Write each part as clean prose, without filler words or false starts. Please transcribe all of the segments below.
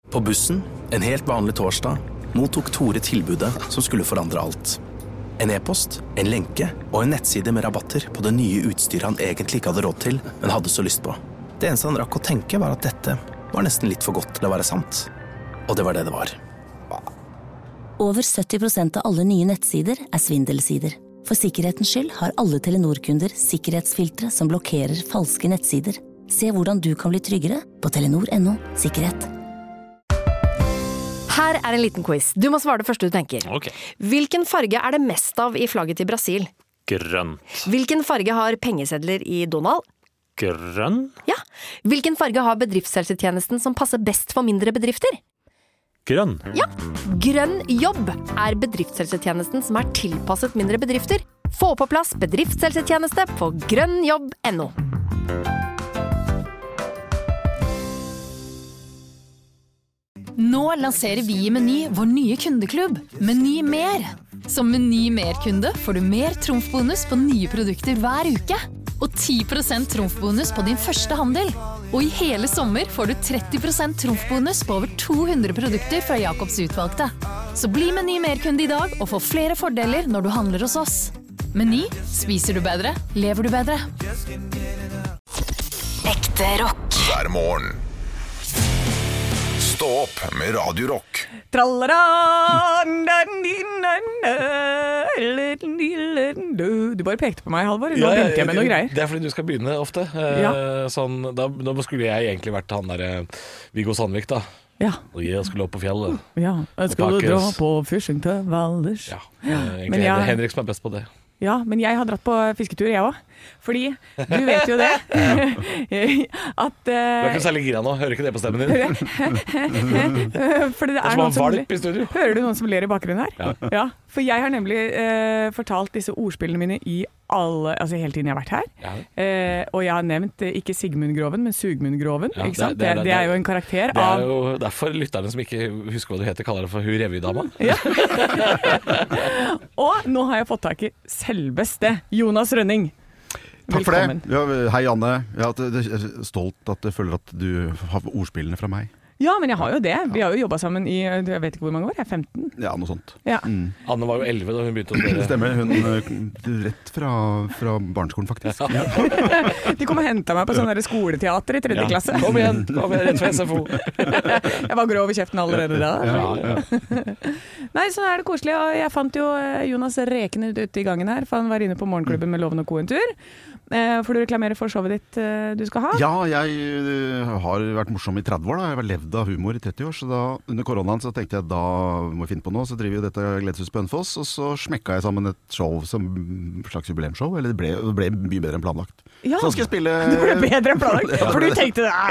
På bussen, en helt vanlig torsdag, mottok Tore tilbudet som skulle forandre alt. En e-post, en lenke og en nettside med rabatter på det nye utstyret han egentlig ikke hadde råd til, men hadde så lyst på. Det eneste han rakk å tenke var at dette var nesten litt for godt til å være sant. Og det var det det var. Over 70% av alle nye nettsider er svindelsider. For sikkerhetens skyld har alle Telenor-kunder sikkerhetsfiltre som blokkerer falske nettsider. Se hvordan du kan bli tryggere på telenor.no/sikkerhet. Her er en liten quiz. Du må svare det første du tenker. Ok. Hvilken farge er det mest av i flagget til Brasil? Grønn. Hvilken farge har pengesedler i Donald? Grønn? Ja. Hvilken farge har bedriftshelsetjenesten som passer best for mindre bedrifter? Grønn. Ja. Grønn jobb er bedriftshelsetjenesten som er tilpasset mindre bedrifter. Få på plass bedriftshelsetjeneste på grønnjobb.no. Nå lanserer vi i Meny vår nye kundeklubb, Meny Mer. Som Meny Mer-kunde får du mer trumfbonus på nye produkter hver uke. Og 10% trumfbonus på din første handel. Og i hele sommer får du 30% trumfbonus på over 200 produkter fra Jakobs utvalgte. Så bli Meny Mer-kunde i dag og få flere fordeler når du handler hos oss. Meny, spiser du bedre, lever du bedre. Ekte rock. Hver morgen. Stå opp med Radio Rock. Du bare pekte på meg, Halvor. Nå begynte jeg med noe greier. Det er fordi du skal begynne ofte. Sånn, da skulle jeg egentlig vært han der Viggo Sandvik, da. Ja. Og jeg skulle opp på fjellet. Ja, jeg skulle dra på fishing til Valdres. Ja, egentlig er det Henrik som er best på det. Ja, men jeg har dratt på fisketur, jeg også. Fordi, du vet jo det, at... Du er ikke særlig gira nå, hører ikke det på stemmen din? Fordi det er som noen som... valp i studio. Hører du noen som ler i bakgrunnen her? Ja. Ja, for jeg har nemlig fortalt disse ordspillene mine i alle, altså hele tiden jeg har vært her. Ja. Og jeg har nevnt ikke Sigmund Groven, men Sugmund Groven. Ja, ikke sant? Det er jo en karakter av... Det er jo derfor lytterne som ikke husker hva du heter, kaller det for hun revydama. Ja. Og nå har jeg fått tak i selveste Jonas Rønning. Takk for det. Ja, hei Anne. Jeg er stolt at jeg føler at du har ordspillene fra meg. Ja, men jeg har jo det. Vi har jo jobbet sammen i, jeg vet ikke hvor mange år, jeg er 15. Ja, noe sånt. Ja. Anne var jo 11 da hun begynte å spille. Stemmer, hun rett fra barneskolen faktisk. Ja. De kom og hentet meg på sånn der skoleteater i 3. klasse. Kom igjen, rett fra SFO. Jeg var grov i kjeften allerede da. Ja. Nei, så er det koselig, og jeg fant jo Jonas rekende ute i gangen her, for han var inne på morgenklubben med Loven og Co en tur. For du reklamerer for showet ditt du skal ha? Ja, jeg har vært morsom i 30 år da. Jeg var levd av humor i 30 år, så da, under koronaen så tenkte jeg da må jeg finne på noe. Så driver jo dette Gledeshuset på Hønefoss, og så smekka jeg sammen et show som slags jubileumsshow, eller det ble mye bedre enn planlagt. Ja, så skal jeg spille... Det ble bedre enn planlagt, for du tenkte det,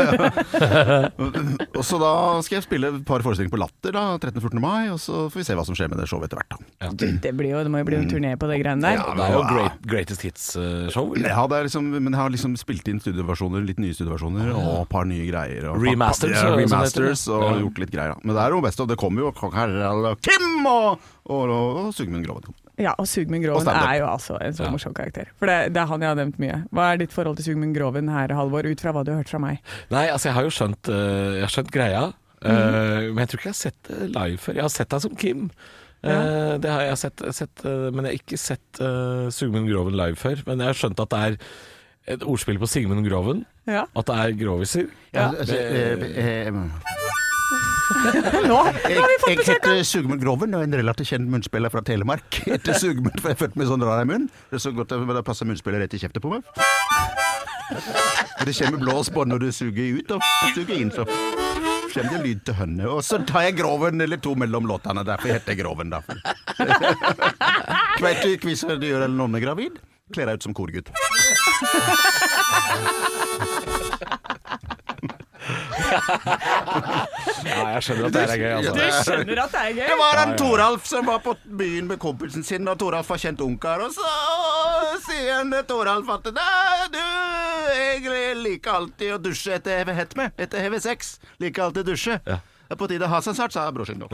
nei! Og så da skal jeg spille et par forestillinger på Latter da, 13.-14. mai, og så får vi se hva som skjer med det showet etter hvert da. Ja. Det må jo bli en turné på det greiene der. Ja, det er jo Greatest Hits-show. Ja, det er liksom, men jeg har liksom spilt inn studioversjoner, litt nye studioversjoner, og et par nye greier. Og remasters og gjort litt greier. Men det er jo best, og det kommer jo Kim og Sigmund Groven. Ja, og Sigmund Groven er jo altså en så morsom karakter. For det er han jeg har nevnt mye. Hva er ditt forhold til Sigmund Groven her, Halvor, ut fra hva du har hørt fra meg? Nei, altså jeg har jo skjønt greia, men jeg tror ikke jeg har sett det live før. Jeg har sett deg som Kim. Det har jeg sett, men jeg har ikke sett Sigmund Groven live før. Men jeg har skjønt at det er et ordspill på Sigmund Groven, at det er groviser. Nå har vi fått besøk. Jeg heter Sigmund Groven og er en relativt kjent munnspiller fra Telemark. Jeg heter Sigmund, for jeg er født med sånn rar i munn. Det er så godt at det passer munnspiller rett i kjeftet på meg. Det kommer blås på når du suger ut og suger inn, så kommer det lyd til hønne. Og så tar jeg Groven eller to mellom låtene, derfor heter jeg Groven da. Vet du hva du gjør eller noen er gravid? Kler deg ut som korgutt. Ja, jeg skjønner at det er gøy, altså. Du skjønner at det er gøy. Det var en Toralf som var på byen med kompisen sin, og Toralf var kjent ungkar, og så sier han Toralf at du, jeg liker alltid å dusje etter HV6, liker alltid å dusje. Det er på tide å ha seg snart, sa brorsin da.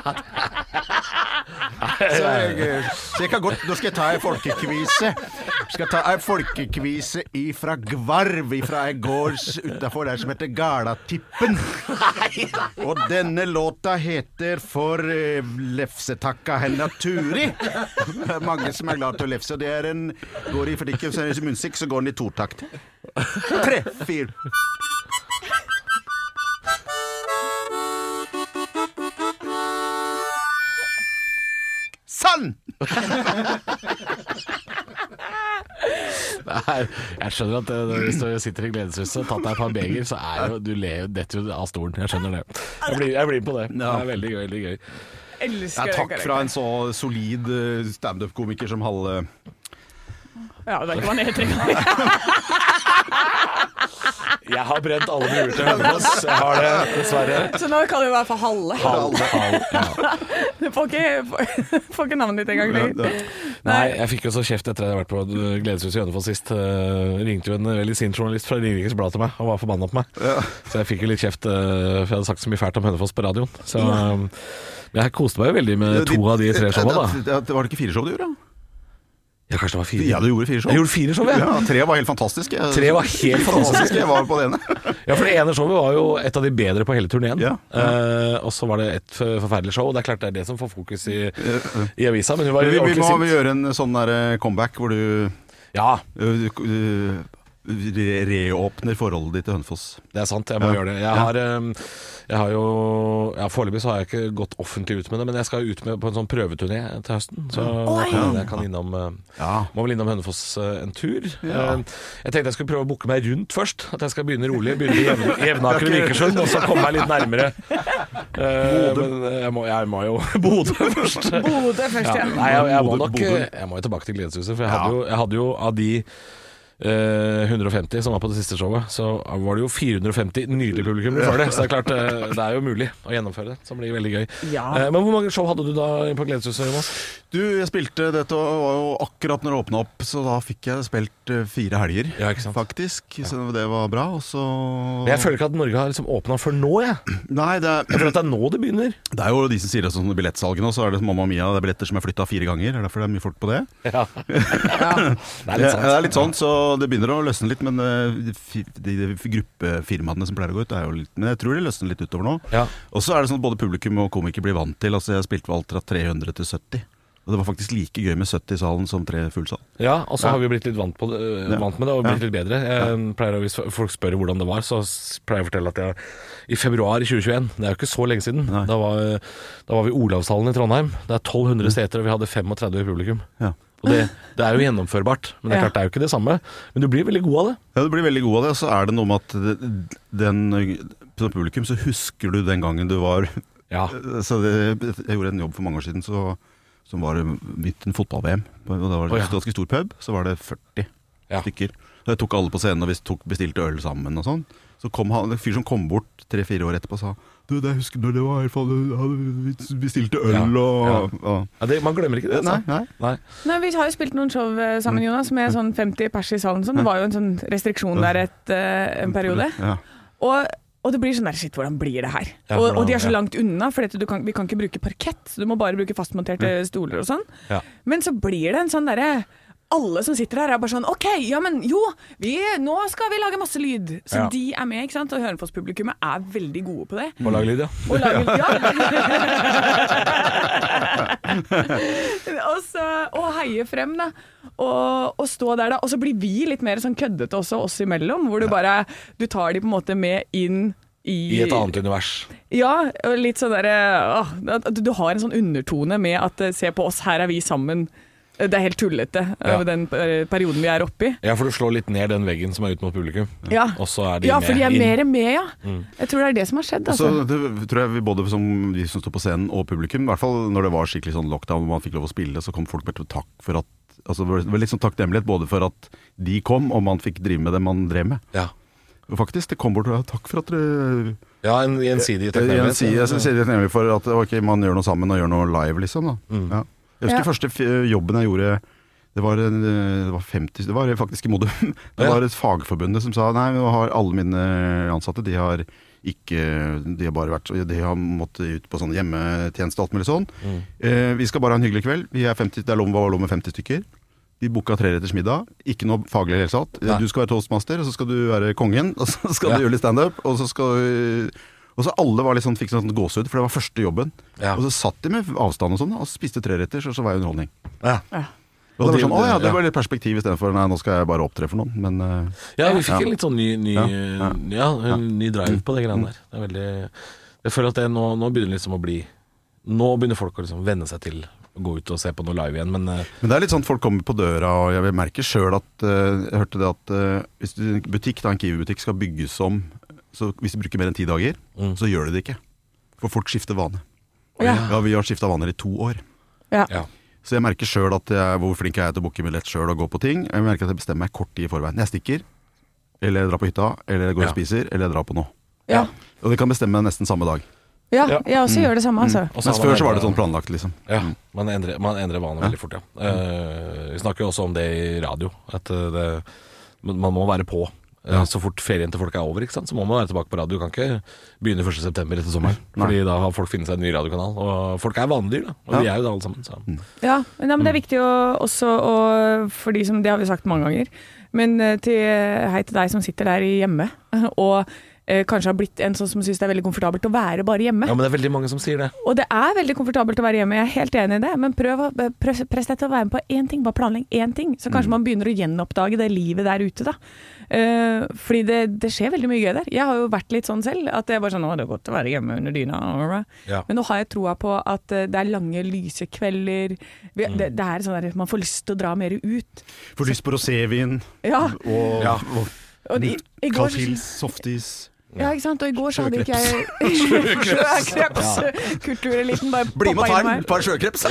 Så jeg kan godt, nå skal jeg ta en folkekvise. Skal ta en folkekvise ifra Gvarv, ifra en gård utenfor der som heter Galatippen. Og denne låta heter For lefsetakka henne Turi. Det er mange som er glad til å lefse. Det er en, går i, for det ikke er munsik, så går den i totakt. 3, 4. Sann! Jeg skjønner at hvis du sitter i Gledeshuset og tatt deg et par beger, så jo, du ler jo dette av stolen. Jeg skjønner det. Jeg blir på det. Det veldig gøy, veldig gøy. Takk fra en så solid stand-up-komiker som Halle. Ja, det ikke hva han heter. Jeg har brent alle murer til Hønefoss. Jeg har det, dessverre. Så nå kan det i hvert fall Halle. Ja. Du får ikke navnet ditt en gang lenger. Nei, jeg fikk jo så kjeft etter at jeg hadde vært på Gledeshuset i Hønefoss sist. Ringte jo en veldig sint journalist fra Ringerikes Blad til meg og var forbannet på meg. Så jeg fikk jo litt kjeft, for jeg hadde sagt så mye fælt om Hønefoss på radioen. Så jeg koste meg jo veldig med 2 av de 3 showene da. Var det ikke 4 show du gjorde? Ja, kanskje det var 4. Ja, du gjorde 4 show. Jeg gjorde 4 show, ja. 3 var helt fantastiske. 3 var helt fantastiske. Jeg var på det ene. Ja, for det ene showet var jo et av de bedre på hele turneen. Ja. Og så var det et forferdelig show. Det er klart det er det som får fokus i avisa. Men vi må gjøre en sånn der comeback hvor du reåpner forholdet ditt til Hønefoss. Det er sant, jeg må gjøre det. Foreløpig så har jeg ikke gått offentlig ut med det, men jeg skal ut med på en sånn prøveturné til høsten. Så jeg kan innom må vel innom Hønefoss en tur. Jeg tenkte jeg skulle prøve å booke meg rundt først. At jeg skal begynne rolig, begynne i Jevnaker og Vikersund, og så komme meg litt nærmere. Men jeg må jo Bodø først. Bodø først, ja. Nei, jeg må jo tilbake til Gledeshuset, for jeg hadde jo av de 150 som var på det siste showet, så var det jo 450 nydelige publikum før det, så det er klart det er jo mulig å gjennomføre det, som blir veldig gøy. Men hvor mange show hadde du da på Gledeshuset, Jonas? Du, jeg spilte, dette var jo akkurat når det åpnet opp, så da fikk jeg spilt 4 helger, faktisk, så det var bra, og så... Jeg føler ikke at Norge har liksom åpnet før nå, jeg. Nei, jeg føler at det er nå det begynner. Det er jo de som sier det sånn billettsalget nå, så er det Mamma Mia, det er billetter som er flyttet 4 ganger, er derfor det er mye folk på det? Ja. Det er litt sånn, så det begynner å løsne litt, men de gruppefirmaene som pleier å gå ut er jo litt, men jeg tror det løsner litt utover nå. Og så er det sånn at både publikum og komiker blir vant til, altså jeg spilte alt fra 300 til 70. Og det var faktisk like gøy med 70 i salen som 3 fullsal. Ja, og så har vi blitt litt vant med det og blitt litt bedre. Hvis folk spør hvordan det var, så pleier jeg å fortelle at i februar 2021, det er jo ikke så lenge siden, da var vi i Olavshallen i Trondheim. Det er 1200 seter, og vi hadde 35 i publikum. Ja. Og det er jo gjennomførbart, men det er klart det er jo ikke det samme. Men du blir veldig god av det. Ja, du blir veldig god av det, og så er det noe med at på publikum så husker du den gangen du var... Ja. Så jeg gjorde en jobb for mange år siden, som var midt en fotball-VM. Og da var det en ganske stor pub, så var det 40 stykker. Så jeg tok alle på scenen, og vi bestilte øl sammen og sånn. Så kom han, en fyr som kom bort 3-4 år etterpå og sa du, det husker når det var i hvert fall vi bestilte øl man glemmer ikke det, altså. Nei, vi har jo spilt noen show sammen, Jonas, med sånn 50 pers i salen. Det var jo en sånn restriksjon der en periode. Og det blir sånn der, shit, hvordan blir det her? Og de er så langt unna, for vi kan ikke bruke parkett, så du må bare bruke fastmonterte stoler og sånn. Men så blir det en sånn derre, alle som sitter der er bare sånn, ok, ja, men jo, nå skal vi lage masse lyd. Så de er med, ikke sant? Og Hønefoss-publikummet er veldig gode på det. Og lage lyd, ja. Og heie frem, da. Og stå der, da. Og så blir vi litt mer sånn køddete også, oss imellom, hvor du tar de på en måte med inn i et annet univers. Ja, og litt sånn der, du har en sånn undertone med at se på oss, her er vi sammen. Det er helt tullete den perioden vi er oppe i. Ja, for du slår litt ned den veggen som er ut mot publikum. Ja, og så er de for de er mer med, Jeg tror det er det som har skjedd. Altså. Så det tror jeg vi både som vi som står på scenen og publikum, i hvert fall når det var skikkelig sånn lockdown og man fikk lov å spille, så kom folk bare til takk for at, altså det var litt sånn takknemlighet både for at de kom og man fikk drive med det man drev med. Ja. Og faktisk, det kom bort og takk for at dere... Ja, en gjensidig takknemlighet. Gjensidig takknemlighet for at man gjør noe sammen og gjør noe live, liksom da. Ja. Jeg husker første jobben jeg gjorde, det var 50, det var faktisk i Modum. Det var et fagforbund som sa, nei, nå har alle mine ansatte, de har måttet ut på sånn hjemmetjeneste og alt mulig sånn. Vi skal bare ha en hyggelig kveld, vi er 50, det er lov med 50 stykker. De boka 3-retters middag, ikke noe faglig helt satt. Du skal være toastmaster, og så skal du være kongen, og så skal du gjøre litt stand-up, og så alle var litt sånn, fikk sånn gåsehud, for det var første jobben. Og så satt de med avstand og sånn, og spiste 3-retters, og så var det underholdning. Og det var sånn, det var litt perspektiv I stedet for, nei, nå skal jeg bare opptre for noen. Men, vi fikk en litt sånn ny drive på det greiene der. Det er veldig, jeg føler at nå begynner det liksom å bli, nå begynner folk å liksom venne seg til å gå ut og se på noe live igjen. Men det er litt sånn, folk kommer på døra, og jeg merker selv at, jeg hørte det at hvis en butikk, en Kiwi-butikk skal bygges om, så hvis du bruker mer enn 10 dager, så gjør det ikke. For folk skifter vane. Ja, vi har skiftet vaner I 2 år. Ja. Så jeg merker selv at hvor flink jeg til å boke billett selv og gå på ting. Jeg merker at jeg bestemmer meg kort tid I forveien. Jeg stikker, eller jeg drar på hytta, eller jeg går og spiser, eller jeg drar på noe. Ja. Og det kan bestemme nesten samme dag. Ja, jeg også gjør det samme, altså. Mens før så var det sånn planlagt, liksom. Ja, man endrer vaner veldig fort, Vi snakker jo også om det I radio, at man må være på. Så fort ferien til folk over, ikke sant? Så må man være tilbake på radio. Du kan ikke begynne 1. september etter sommeren, fordi da har folk finnet seg en ny radiokanal. Og folk vandyr, da. Og vi jo det alle sammen. Så. Ja, men det er viktig også for de som, det har vi sagt mange ganger, men hei til deg som sitter der hjemme, og kanskje har blitt en sånn som synes det veldig komfortabelt å være bare hjemme. Ja, men det veldig mange som sier det. Og det veldig komfortabelt å være hjemme, jeg helt enig I det, men press deg til å være med på én ting, bare planlegg én ting, så kanskje man begynner å gjenoppdage det livet der ute da. Fordi det skjer veldig mye gøy der. Jeg har jo vært litt sånn selv, at jeg bare sånn, det godt å være hjemme under dyna. Men nå har jeg troa på at det lange lyse kvelder, det sånn der, man får lyst til å dra mer ut. Får lyst på rosévin, og kaldfils, softis. Ja, ikke sant? Og I går så hadde ikke jeg sjøkreps, kultureliten bare bli med og ta et par sjøkreps.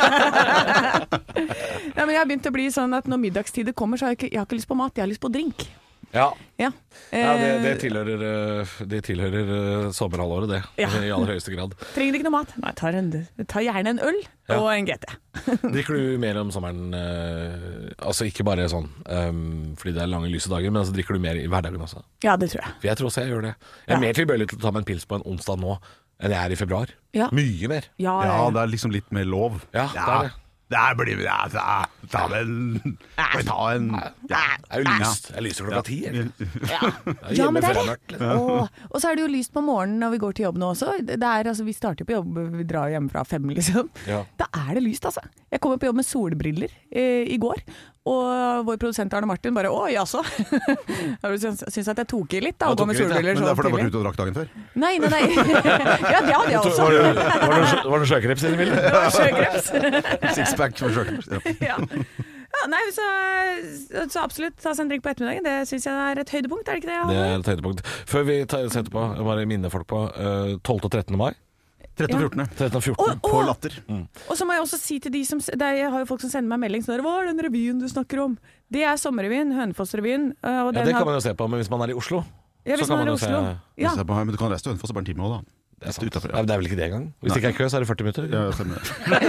Ja, men jeg har begynt å bli sånn at når middagstider kommer, så har jeg har ikke lyst på mat, jeg har lyst på drink. Det tilhører sommerhalvåret det, I aller høyeste grad. Trenger ikke noe mat. Nei, tar gjerne en øl og en GT. Drikker du mer om sommeren, altså ikke bare sånn fordi det lange lyse dager, men altså drikker du mer I hverdagen også? Ja, det tror jeg. For jeg tror også jeg gjør det. Jeg mer tilbøyelig til å ta meg en pils på en onsdag nå enn jeg I februar. Mye mer. Ja, det liksom litt mer lov. Ja, det det. Der blir vi ta en Det jo lyst. Det lyser klokka 10. Ja, men det det. Og så det jo lyst på morgenen når vi går til jobb nå også. Det altså, vi starter på jobb, vi drar hjemmefra 5 liksom. Da det lyst, altså. Jeg kommer på jobb med solbriller I går, og vår produsent Arne Martin bare, jaså. Synes at jeg tok I litt da, og gå med solbriller så tidlig. Men derfor du var ute og drakk dagen før? Nei. Ja, det hadde jeg også. Var det sjøkreps I det bildet? Det var sjøkreps. Sixpack med sjøkreps, Ja, nei, så absolutt ta seg en drink på ettermiddagen. Det synes jeg et høydepunkt, det ikke det? Det et høydepunkt. Før vi setter på, bare minne folk på 12. og 13. mai. 13. og 14. På Latter. Og så må jeg også si til de som, jeg har jo folk som sender meg melding sånn, hva den revyen du snakker om? Det Sommerrevyen, Hønefoss-revyen. Ja, det kan man jo se på, men hvis man I Oslo, ja, hvis så kan man man jo se... Men du kan reise til Hønefoss bare en time også da. Det det vel ikke det engang. Hvis det ikke kø, så det 40 minutter. Ja, stemmer.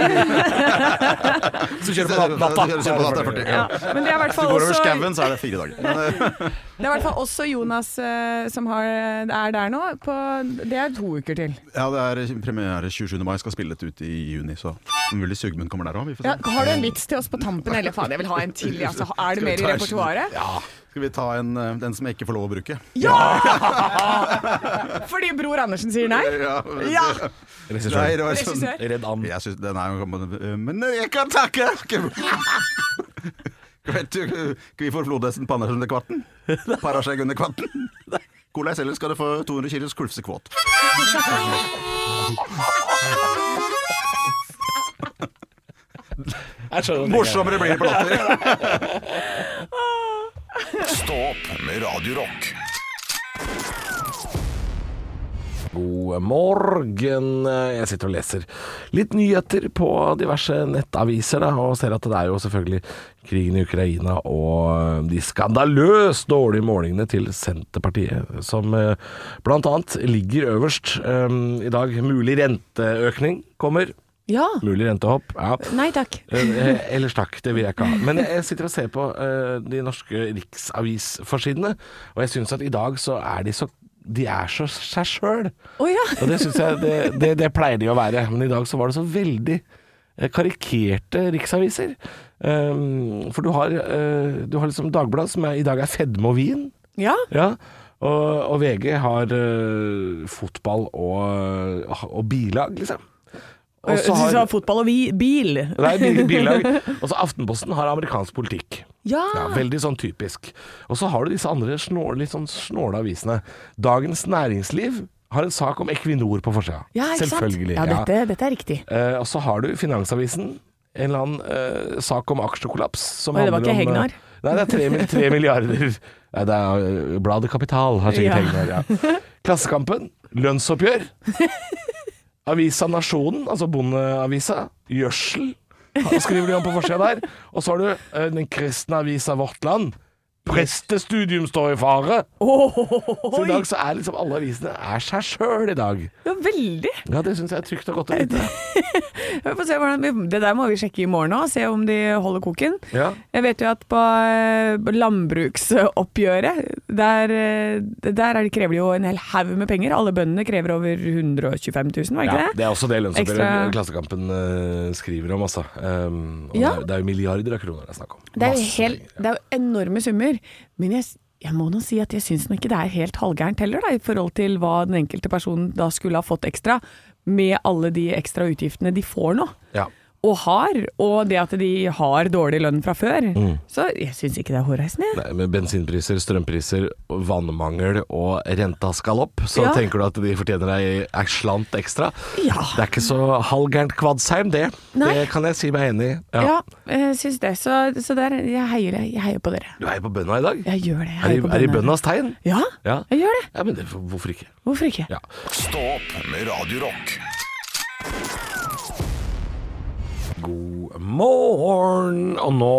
Så kjører på natta. Ja, men det I hvert fall også... Hvis du går over også... skaven, så det 4 dager. Det I hvert fall også Jonas som der nå. Det 2 uker til. Ja, det premiere 27. mai. Skal spille det ut I juni, så mulig Sugmund kommer der også. Ja, har du en vits til oss på tampen? Eller faen, jeg vil ha en til. Altså, det mer I repertoaret? Ja. Skal vi ta den som jeg ikke får lov å bruke? Ja! Fordi Bror Andersen sier nei? Ja! Nei, det var sånn Redd and. Jeg synes den jo men jeg kan takke! Vet du, skal vi få flodhesten Pannes under kvarten? Parasjeg under kvarten? Cola I selger skal du få 200 kilos kulfsekvåt. Morsommere blir det på Latter. Stå opp med Radio Rock. God morgen. Jeg sitter og leser litt nyheter på diverse nettaviser da, og ser at det jo selvfølgelig krigen I Ukraina og de skandaløst dårlige målingene til Senterpartiet, som blant annet ligger øverst I dag. Mulig renteøkning kommer. Ja. Mulig rentehopp. Ja. Nei takk. Ellers takk, det vil jeg ikke ha. Men jeg sitter og ser på de norske riksavisforsidene, og jeg synes at I dag så de så seg selv. Ja. Og det synes jeg, det pleier de å være. Men I dag så var det så veldig karikerte riksaviser. For du har liksom Dagbladet, som i dag er fedme og vin. Ja. Ja. Og VG har fotball og bilag, liksom. Og så har fotball og bil. Nei, bilag. Og så Aftenposten har amerikansk politikk. Ja. Veldig sånn typisk. Og så har du disse andre litt sånn snåle avisene. Dagens Næringsliv har en sak om Equinor på forsida. Ja, ikke sant? Selvfølgelig. Ja, dette riktig. Og så har du Finansavisen, en eller annen sak om aksjekollaps. Det var ikke Hegnar? Nei, det er 3 milliarder. Nei, det er Bladet Kapital har sikkert Hegnar, ja. Klassekampen, lønnsoppgjør. Avisa Nasjonen, altså bondeavisa, gjødsel, skriver de om på forsida der. Og så har du den kristne avisa Vårt Land. Prestestudium står i fare. Så i dag så liksom alle avisene seg selv i dag. Ja, veldig. Ja, det synes jeg er trygt og godt å vite. Vi får se det der må vi sjekke i morgen også, se om de holder koken. Ja. Jeg vet jo at på landbruksoppgjøret, der krever de jo en hel haug med penger. Alle bøndene krever over 125 000, var ikke det? Det er også det lønnsoppgjøret Klassekampen skriver om, altså. Det er jo milliarder av kroner det er snakk om. Det er jo enorme summer. Men jeg må nå si at jeg synes nok ikke det er helt halvgærent heller da, i forhold til hva den enkelte personen da skulle ha fått ekstra med alle de ekstra utgiftene de får nå. Ja. Og det at de har dårlig lønn fra før. Så jeg synes ikke det er hårreisende. Nei, med bensinpriser, strømpriser, vannmangel og renta skal opp, så tenker du at de fortjener deg slant ekstra. Ja. Det er ikke så halvgærent Kvadsheim, det. Nei. Det kan jeg si meg enig i. Ja, jeg synes det. Så der, jeg heier på dere. Du heier på bønda i dag? Jeg gjør det. Er det bøndas tegn? Ja, jeg gjør det. Ja, men hvorfor ikke? Hvorfor ikke? Ja. Stå opp med Radio Rock. God morgen. Og nå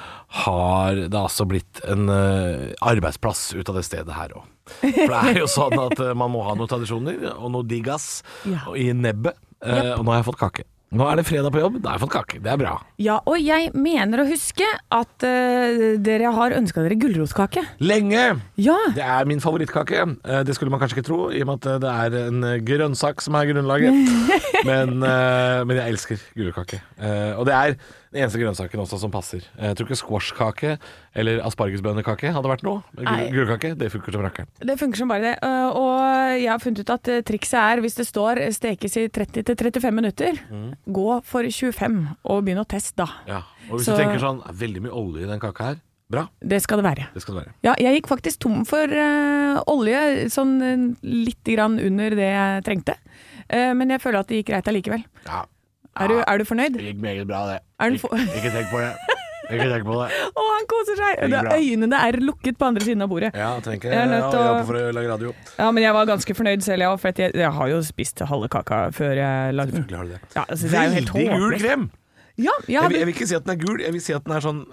har det altså blitt en arbeidsplass ut av det stedet her også. For det er jo sånn at man må ha noen tradisjoner og noe diggas i nebbet. Og nå har jeg fått kake. Nå er det fredag på jobb, da har jeg fått kake. Det er bra. Ja, og jeg mener å huske at dere har ønsket dere gulrotkake. Lenge! Ja. Det er min favorittkake. Det skulle man kanskje ikke tro, i og med at det er en grønnsak som er grunnlaget. Men jeg elsker gulrotkake. Og det er den eneste grønnsaken også som passer. Jeg tror ikke squashkake eller aspargesbønnekake hadde vært noe. Gulrotkake, det funker som rakkeren. Det funker som bare det. Og jeg har funnet ut at trikset er, hvis det står stekes i 30-35 minutter, gå for 25 og begynne å teste da. Ja, og hvis du tenker sånn, veldig mye olje i den kaka her, bra. Det skal det være. Det skal det være. Ja, jeg gikk faktisk tom for olje, sånn litt grann under det jeg trengte. Men jeg føler at det gikk greit allikevel. Ja. Er du fornøyd? Det gikk meget bra, det. Ikke tenk på det. Ikke tenk på det. Å, han koser seg. Øynene er lukket på andre siden av bordet. Ja, tenker jeg. Jeg jobber for å lage radio. Ja, men jeg var ganske fornøyd selv, for jeg har jo spist halve kaka før jeg lagde den. Selvfølgelig har du det. Ja, altså, det er jo helt veldig gul krem. Ja, jeg vil ikke si at den er gul, jeg vil si at den er sånn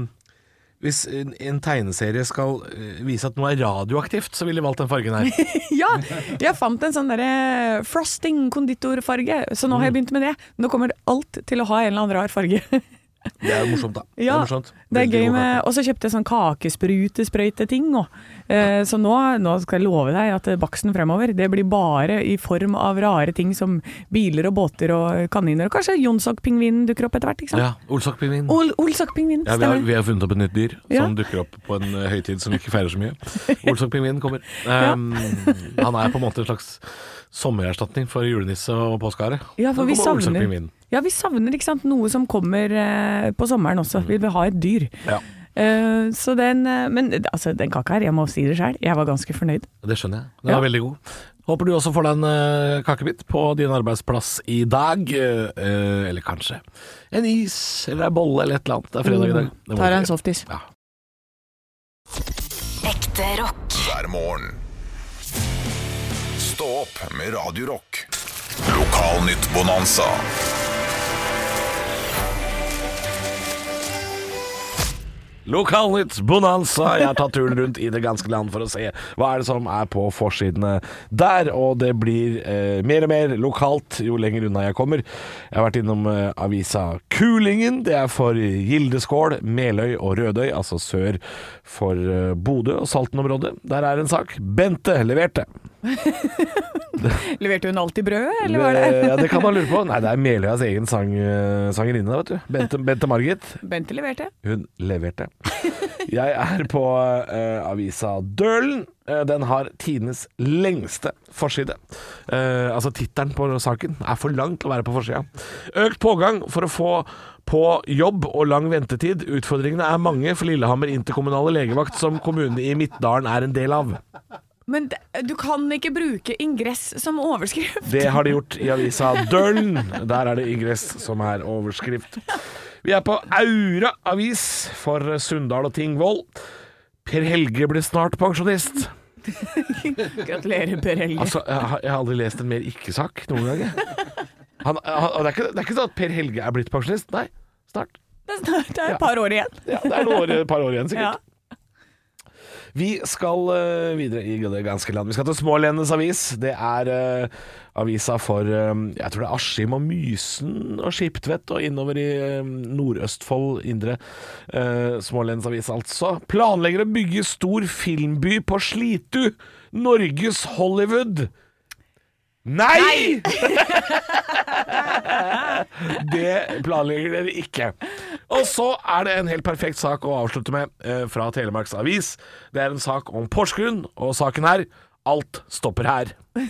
hvis en tegneserie skal vise at noe er radioaktivt, så ville jeg valgt den fargen her. Ja, jeg fant en sånn der frosting konditorfarge, så nå har jeg begynt med det. Nå kommer alt til å ha en eller annen rar farge. Det er jo morsomt da. Ja, det er gøy med, og så kjøpte jeg sånn kakesprøyte-ting så nå skal jeg love deg at baksten fremover, det blir bare i form av rare ting som biler og båter og kaniner, og kanskje Jonsok-pingvinen dukker opp etter hvert, ikke sant? Ja, Olsok-pingvinen. Olsok-pingvinen, ja, vi har funnet opp et nytt dyr som dukker opp på en høytid som vi ikke feirer så mye. Olsok-pingvinen kommer. Han er på en måte en slags sommererstatning for julenisse og påskehare. Ja, for vi savner ikke sant, noe som kommer på sommeren også. Vi vil ha et dyr. Ja. Så men altså, den kaka her, jeg må si det selv, jeg var ganske fornøyd. Det skjønner jeg. Den var veldig god. Håper du også får deg en kakebit på din arbeidsplass i dag. Eller kanskje en is, eller en bolle, eller et eller annet. Det er fredag i dag. Tar en softis. Ja. Ekte rock. Hver morgen. Stå opp med Radio Rock. Lokalnytt Bonanza. Lokalnytt Bonanza. Jeg har tatt turen rundt i det ganske land for å se hva er det som er på forsidene der, og det blir mer og mer lokalt jo lenger unna jeg kommer. Jeg har vært innom avisa Kulingen. Det er for Gildeskål, Meløy og Rødøy, altså sør for Bodø og Salten-området. Der er en sak. Bente leverte. Leverte hun alltid brødet, eller var det? Ja, det kan man lure på. Nei, det er Meløyas egen sangerinne, vet du. Bente Margit. Bente leverte. Hun leverte. Jeg er på avisa Dølen. Den har tidenes lengste forside. Altså tittelen på saken er for lang til å være på forsida. Økt pågang for å få på jobb og lang ventetid. Utfordringene er mange for Lillehammer interkommunale legevakt, som kommunen i Midtdalen er en del av. Men du kan ikke bruke ingress som overskrift. Det har de gjort i avisa Dølen. Der er det ingress som er overskrift. Vi er på Aura avis for Sunndal og Tingvoll. Per Helge blir snart pensjonist. Gratulerer, Per Helge. Altså, jeg har aldri lest en mer ikke-sak noen gang. Det er ikke sånn at Per Helge er blitt pensjonist. Nei, snart. Det er et par år igjen. Ja, det er et par år igjen sikkert. Ja. Vi skal videre i det ganske land. Vi skal til Smålendenes avis. Det er avisa for jeg tror det er Askim og Mysen og Skiptvet og innover i Nord-Østfold indre. Smålendenes avis altså. Planlegger å bygge stor filmby på Slitu. Norges Hollywood. Nei! Det planlegger dere ikke. Og så er det en helt perfekt sak å avslutte med fra Telemarks avis. Det er en sak om Porsgrunn, og saken er alt stopper her.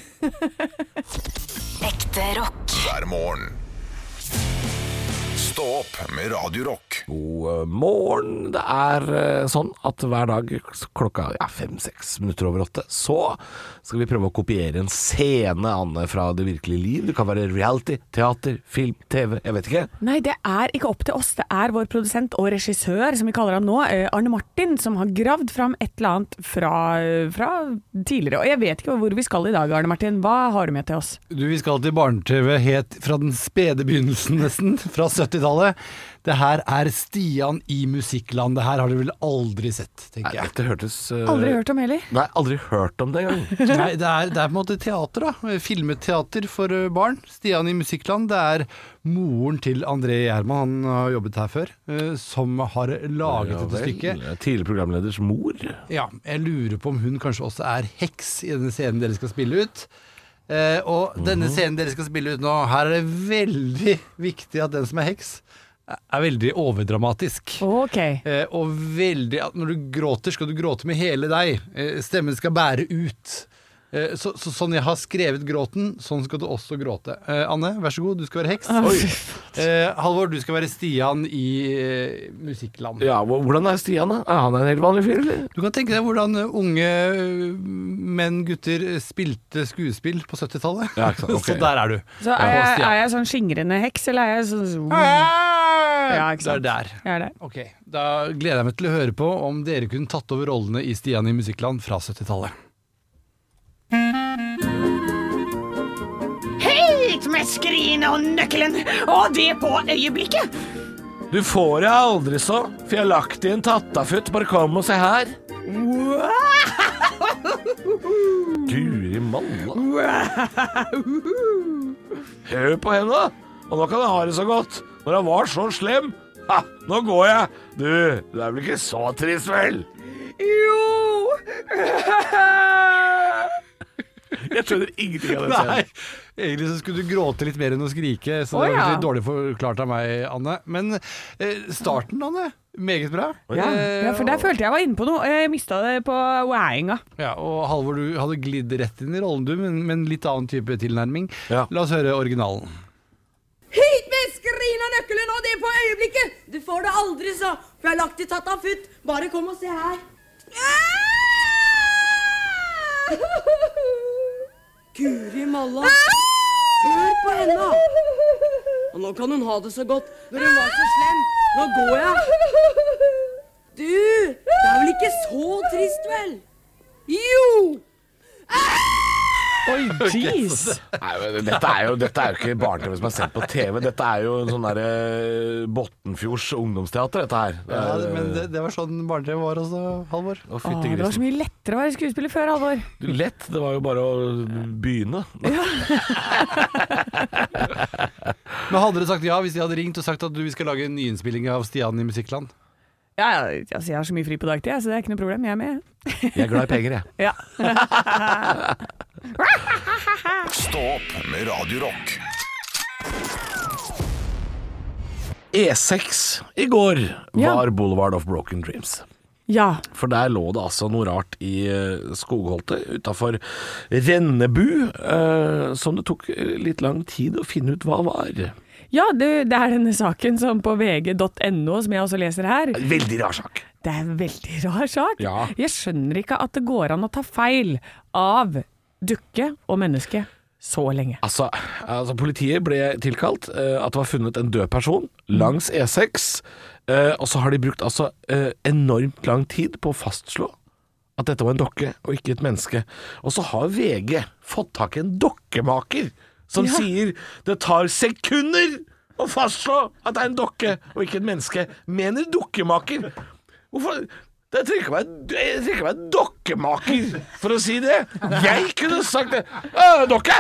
Ekte rock. Hver morgen. Stå opp med Radio Rock. God morgen. Det er sånn at hver dag klokka 5-6 minutter over 8 så skal vi prøve å kopiere en scene, Anne, fra det virkelige liv. Det kan være reality, teater, film, TV, jeg vet ikke. Nei, det er ikke opp til oss. Det er vår produsent og regissør, som vi kaller han nå, Arne Martin, som har gravd fram et eller annet fra tidligere. Og jeg vet ikke hvor vi skal i dag, Arne Martin. Hva har du med til oss? Du, vi skal til barne-TV helt fra den spede begynnelsen nesten, fra 70-tallet. Det her er Stian i Musikkland. Det her har du vel aldri sett, tenker jeg. Dette hørtes Aldri hørt om heller? Nei, aldri hørt om det engang. Nei, det er på en måte teater da. Filmeteater for barn. Stian i Musikkland, det er moren til André Gjerman, han har jobbet her før, som har laget dette stykket. Tidligere programleders mor. Ja, jeg lurer på om hun kanskje også er heks i denne scenen dere skal spille ut. Og denne scenen dere skal spille ut nå, her er det veldig viktig at den som er heks er veldig overdramatisk. Okay. Og veldig at når du gråter, skal du gråte med hele deg. Stemmen skal bære ut. Så sånn jeg har skrevet gråten, sånn skal du også gråte. Anne, vær så god, du skal være heks. Halvor, du skal være Stian i Musikkland. Ja, hvordan er Stian da? Er han en helt vanlig fyr, eller? Du kan tenke deg hvordan unge menn, gutter spilte skuespill på 70-tallet. Ja, ikke sant, okay. Så der er du. Så er jeg sånn skingrende heks, eller er jeg sånn... Ja, ikke sant? Det er der. Jeg er der. Ok, da gleder jeg meg til å høre på om dere kunne tatt over rollene i Stian i Musikkland fra 70-tallet. Helt med skrinet og nøkkelen, og det på øyeblikket. Du får det aldri så, for jeg har lagt i en tattafutt, bare kom og se her. Guri malla. Hør på henne da, og nå kan jeg ha det så godt. Når han var så slem, nå går jeg. Du er vel ikke så trist vel? Jo. Jeg skjønner ingenting av det selv. Nei, egentlig så skulle du gråte litt mer enn å skrike, så det var litt dårlig forklart av meg, Anne. Men starten, Anne, meget bra. Ja, for der følte jeg var inne på noe. Jeg mistet det på weinga. Ja, og Halvor, du hadde glidd rett inn i rollen du, men litt annen type tilnærming. Ja. La oss høre originalen. Hit med skrin og nøkkelen, og det på øyeblikket. Du får det aldri så, for jeg har lagt i tattafutt. Bare kom og se her. Guri malla. Hør på henne. Og nå kan hun ha det så godt når hun var så slem. Nå går jeg. Du, det er vel ikke så trist vel? Jo. Oi, jeez. Dette er jo ikke barne-TV som er sendt på TV. Dette er jo en sånn der Bottenfjords ungdomsteater, dette her. Ja, men det var sånn barne-TV var også, Halvor. Det var så mye lettere å være skuespiller før, Halvor. Lett, det var jo bare å begynne. Ja. Men hadde dere sagt ja hvis de hadde ringt og sagt at vi skal lage en nyinnspilling av Stian i Musikkland? Ja, altså jeg har så mye fri på dagtid, så det er ikke noe problem. Jeg er med. Jeg er glad i penger, jeg. Ja. Stå opp med Radio Rock. E6 i går var Boulevard of Broken Dreams. Ja. For der lå det altså noe rart i skogholtet utenfor Rennebu, som det tok litt lang tid å finne ut hva var. Ja, det er denne saken som på vg.no, som jeg også leser her. Veldig rar sak. Det er en veldig rar sak. Ja. Jeg skjønner ikke at det går an å ta feil av dukke og menneske så lenge. Altså politiet ble tilkalt at det var funnet en død person langs E6, og så har de brukt enormt lang tid på å fastslå at dette var en dokke og ikke et menneske. Og så har VG fått tak i en dokkemaker som sier det tar sekunder å fastslå at det er en dokke og ikke et menneske. Mener dokkemaker. Hvorfor? Det trenger ikke være dokkemaker for å si det. Jeg kunne sagt det. Dokke!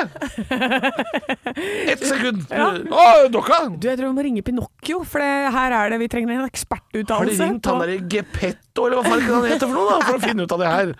1 sekund. Dokka! Du, jeg tror vi må ringe Pinocchio, for her er det, vi trenger en ekspertuttalelse. Har de ringt han der Geppetto, eller hva faen han heter for noe da, for å finne ut av det her?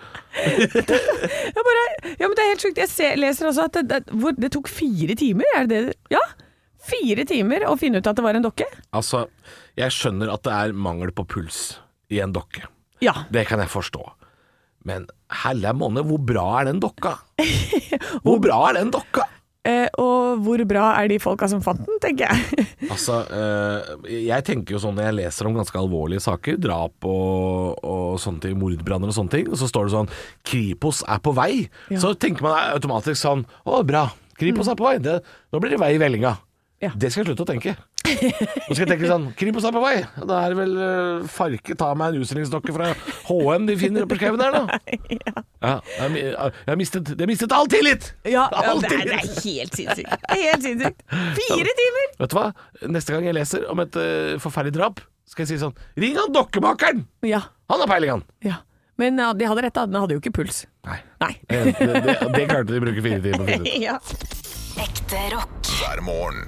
Ja, men det er helt sjukt. Jeg leser også at det tok 4 timer, er det det? Ja, 4 timer å finne ut at det var en dokke. Altså, jeg skjønner at det er mangel på puls i en dokke. Ja. Det kan jeg forstå. Men helle måned, hvor bra er den dokka? Hvor bra er den dokka? Og hvor bra er de folka som fant den, tenker jeg. Altså, jeg tenker jo sånn når jeg leser om ganske alvorlige saker, drap og sånne ting, mordbranner og sånne ting, og så står det sånn, Kripos er på vei. Ja. Så tenker man automatisk sånn, bra, Kripos er på vei, nå blir det vei i vellinga. Ja. Det skal jeg slutte å tenke. Nå skal jeg tenke sånn, Kripos er på vei. Da er det vel Farke, ta meg en utstillingsdokke fra H&M de finner på skauen der da. Jeg har mistet all tillit. Ja, det er helt sinnssykt. 4 timer. Vet du hva? Neste gang jeg leser om et forferdelig drap, skal jeg si sånn, ring han dokkemakeren. Ja. Han har peiling han. Ja. Men de hadde rett, den hadde jo ikke puls. Nei. Det klarte de å bruke 4 timer på å finne ut. Ja. Ekte rock. Hver morgen.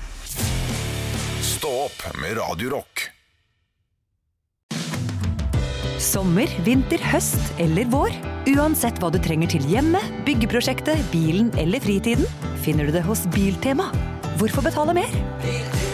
Stå opp med Radio Rock. Sommer, vinter, høst eller vår. Uansett hva du trenger til hjemme, byggeprosjektet, bilen eller fritiden, finner du det hos Biltema. Hvorfor betale mer?